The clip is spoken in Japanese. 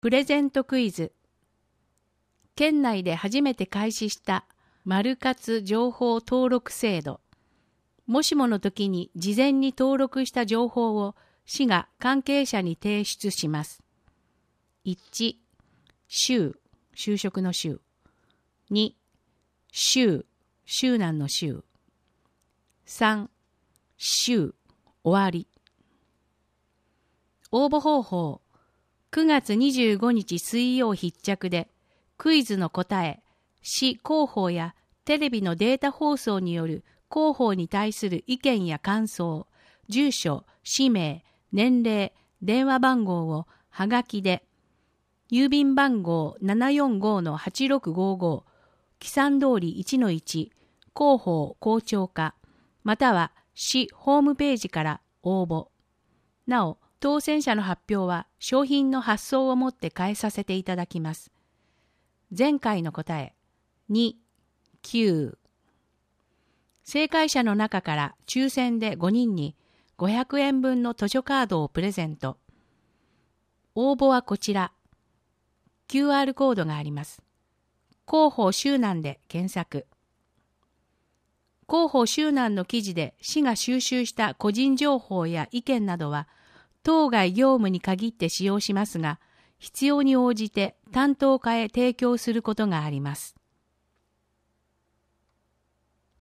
プレゼントクイズ。県内で初めて開始したマル活情報登録制度。もしもの時に事前に登録した情報を市が関係者に提出します。1、就職の就。2、週南の週。3、終わり。応募方法。9月25日水曜必着で、クイズの答え、市広報やテレビのデータ放送による広報に対する意見や感想、住所、氏名、年齢、電話番号をはがきで、郵便番号 745-8655、記算通り 1-1、広報校長課、または市ホームページから応募。なお、当選者の発表は商品の発送をもって返させていただきます。前回の答え、2、9。正解者の中から抽選で5人に500円分の図書カードをプレゼント。応募はこちら。QR コードがあります。広報周南で検索。広報周南の記事で市が収集した個人情報や意見などは、当該業務に限って使用しますが、必要に応じて担当課へ提供することがあります。